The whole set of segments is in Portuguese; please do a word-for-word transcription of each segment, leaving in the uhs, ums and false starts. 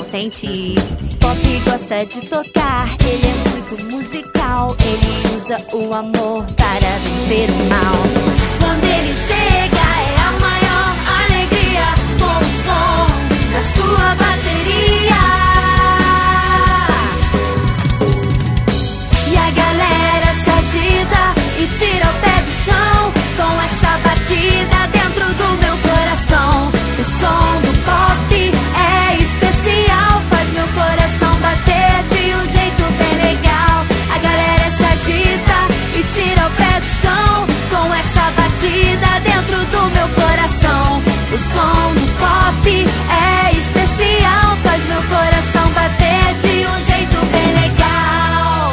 contente. Pop gosta de tocar, ele é muito musical. Ele usa o amor para vencer o mal. Quando ele chega é a maior alegria, com o som da sua bateria. E a galera se agita e tira o pé do chão com essa batida dentro do meu coração. O som do pop é especial, faz meu coração bater de um jeito bem legal. A galera se agita e tira o pé do chão com essa batida dentro do meu coração. O som do pop é especial, faz meu coração bater de um jeito bem legal.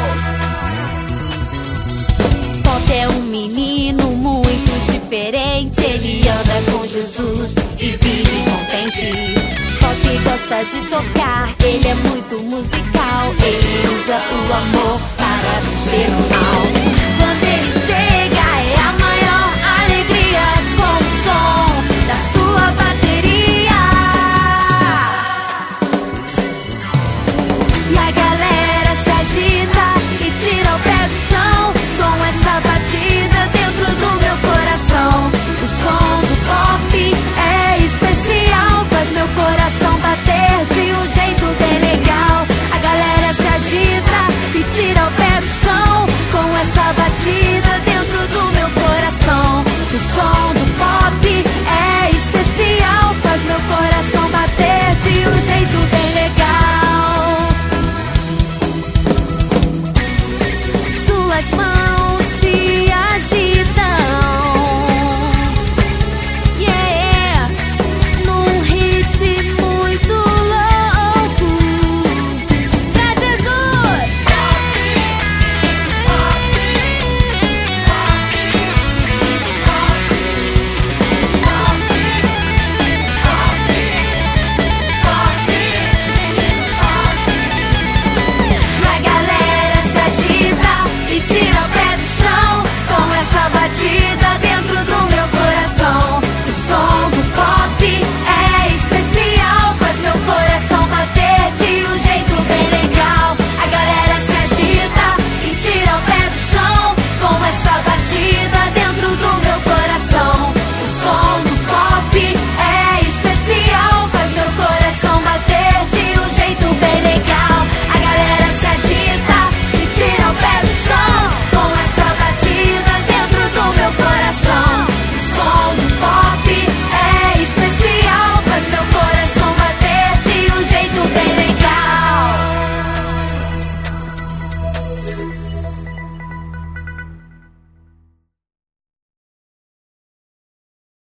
Pop é um menino muito diferente, ele anda com Jesus e vive contente. Pop gosta de tocar, ele é muito musical. Ele usa o amor para vencer o mal.